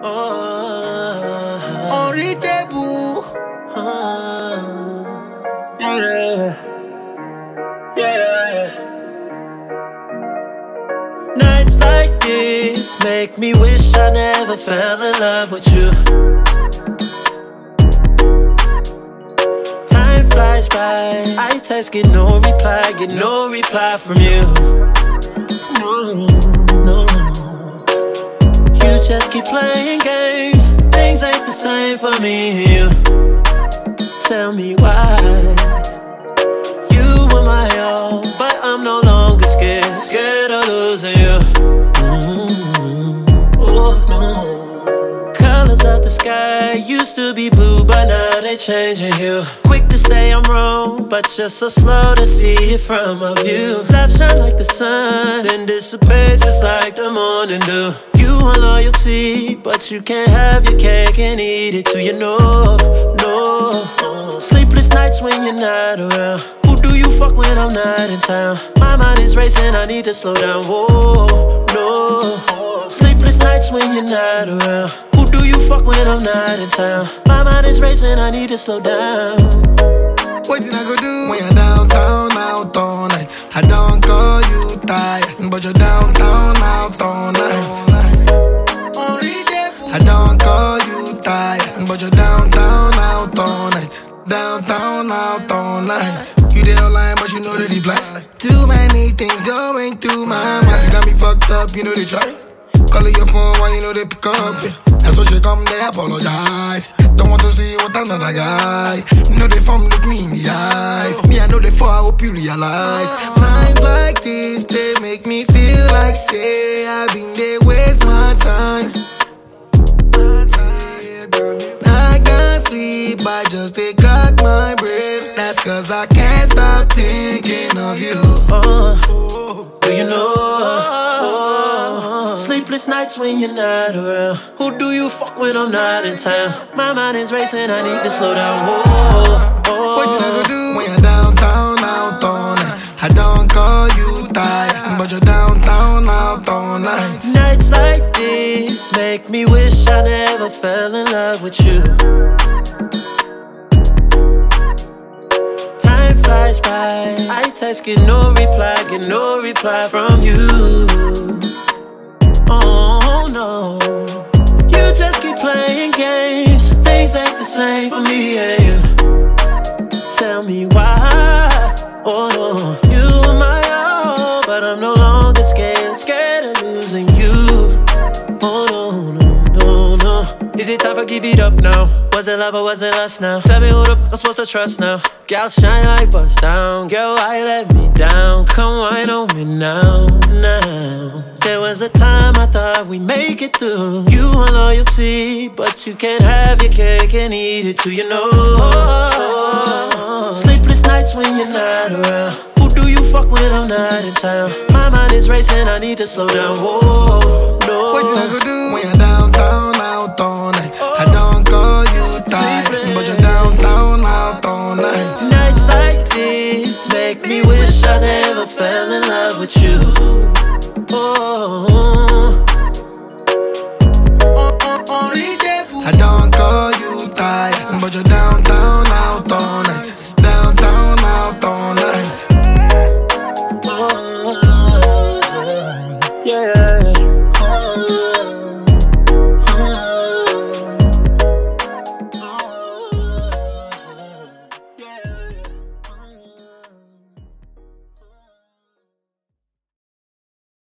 Unreachable. Yeah. Yeah. Nights like this make me wish I never fell in love with you. Time flies by, I text, get no reply from you. No. You just keep playing games, things ain't the same for me and you. Tell me why. You were my all, but I'm no longer scared of losing you. Oh no. Colors of the sky used to be blue, but now they changing hue. Quick to say I'm wrong, but you're so slow to see it from a view. Love shine like the sun, then dissipate just like the morning dew. You want loyalty, but you can't have your cake and eat it too. You know, no. Sleepless nights when you're not around. Who do you fuck when I'm not in town? My mind is racing, I need to slow down. Whoa, no. Sleepless nights when you're not around. Who do you fuck when I'm not in town? My mind is racing, I need to slow down. What you gonna do when you're downtown out all night? I don't call you tired, but you're downtown out all night. I don't call you tired, but you're downtown out all night. Downtown out all night. You there online, but you know the reply. Too many things going through my mind. Got me fucked up, you know they try. Calling your phone while you know they pick up, yeah. And so she come, they apologize. Don't want to see what another guy. You know they from look me in the eyes. Me, I know they for, I hope you realize. Times like this, they make me feel like say I've been there, waste my time. I can't sleep, I just they crack my brain. That's cause I can't stop thinking of you. Do you know? Sleepless nights when you're not around. Who do you fuck when I'm not in town? My mind is racing, I need to slow down. What you gonna do when you're downtown out all night? I don't call you tired, but you're downtown out all night. Nights like this make me wish I never fell in love with you. Time flies by, I text, get no reply from you. Oh no. You just keep playing games, things ain't the same for me and you. Tell me why. Oh no. You are my all, but I'm no longer scared of losing you. Oh no. Is it time for give it up now? Was it love or was it lust now? Tell me who the I'm supposed to trust now. Gal shine like bust down. Girl, why let me down? Come wine on me now. There was a time I thought we'd make it through. You want loyalty, but you can't have your cake and eat it too, you know. Sleepless nights when you're not around. Who do you fuck when I'm not in town? My mind is racing, I need to slow down. Whoa, no. What you gonna do when you're downtown out all night? I don't call you tired, but you're downtown out all night. Nights like this make me wish I never fell in love with you. Oh,